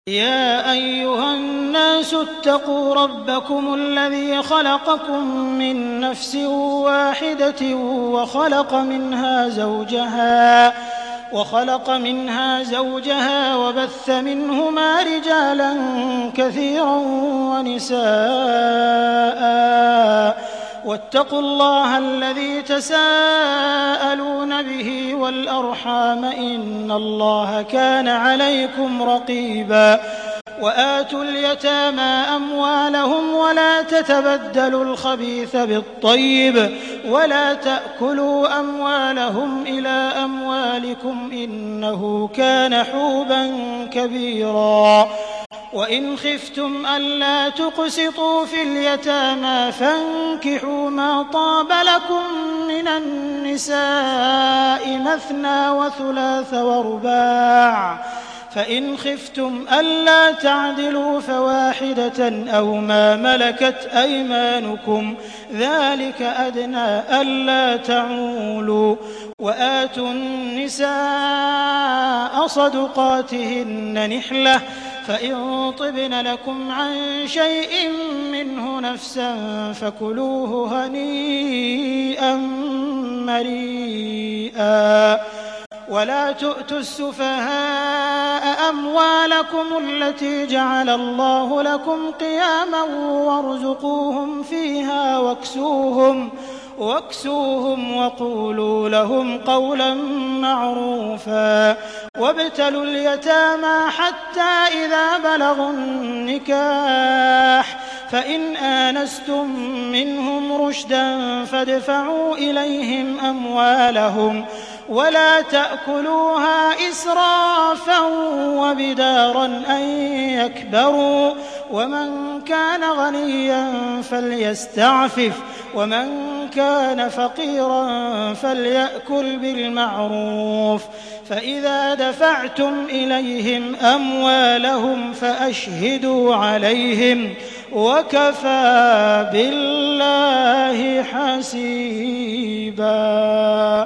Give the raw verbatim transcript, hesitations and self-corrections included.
يَا أَيُّهَا النَّاسُ اتَّقُوا رَبَّكُمُ الَّذِي خَلَقَكُم مِّن نَّفْسٍ وَاحِدَةٍ وَخَلَقَ مِنْهَا زَوْجَهَا وَبَثَّ مِنْهُمَا رِجَالًا كَثِيرًا وَنِسَاءً ۚ وَاتَّقُوا اللَّهَ الَّذِي تَسَاءَلُونَ بِهِ وَالْأَرْحَامَ ۚ إِنَّ اللَّهَ كَانَ عَلَيْكُمْ رَقِيبًا. وَآتُوا الْيَتَامَىٰ أَمْوَالَهُمْ وَلَا تَتَبَدَّلُوا الْخَبِيثَ بِالطَّيِّبِ وَلَا تَأْكُلُوا أَمْوَالَهُمْ إِلَىٰ أَمْوَالِكُمْ ۚ إِنَّهُ كَانَ حُوبًا كَبِيرًا. وَإِنْ خِفْتُمْ أَلَّا تُقْسِطُوا فِي الْيَتَامَىٰ فَانكِحُوا مَا طَابَ لَكُم مِّنَ النِّسَاءِ مَثْنَىٰ وَثُلَاثَ وَرُبَاعَ ۖ فَإِنْ خِفْتُمْ أَلَّا تَعْدِلُوا فَوَاحِدَةً أَوْ مَا مَلَكَتْ أَيْمَانُكُمْ ۚ ذَٰلِكَ أَدْنَىٰ أَلَّا تَعُولُوا. وَآتُوا النِّسَاءَ صَدُقَاتِهِنَّ نِحْلَةً ۚ فَإِن طِبْنَ لَكُمْ عَن شَيْءٍ مِّنْهُ نَفْسًا فَكُلُوهُ هَنِيئًا مَّرِيئًا. وَلَا تُؤْتُوا السُّفَهَاءَ أَمْوَالَكُمُ الَّتِي جَعَلَ اللَّهُ لَكُمْ قِيَامًا وَارْزُقُوهُمْ فِيهَا وَاكْسُوهُمْ وَقُولُوا لَهُمْ قَوْلًا مَّعْرُوفًا. وَابْتَلُوا الْيَتَامَىٰ حَتَّىٰ إِذَا بَلَغُوا النِّكَاحَ فَإِنْ آنَسْتُم مِّنْهُمْ رُشْدًا فَادْفَعُوا إِلَيْهِمْ أَمْوَالَهُمْ وَلَا تَأْكُلُوهَا إِسْرَافًا وَبِدَارًا أَن يَكْبَرُوا ۚ وَمَن كَانَ غَنِيًّا فَلْيَسْتَعْفِفْ وَمَن كَانَ فَقِيرًا فَلْيَأْكُلْ بِالْمَعْرُوفِ ۚ فَإِذَا دَفَعْتُمْ إِلَيْهِمْ أَمْوَالَهُمْ فَأَشْهِدُوا عَلَيْهِمْ ۚ وَكَفَىٰ بِاللَّهِ حَسِيبًا.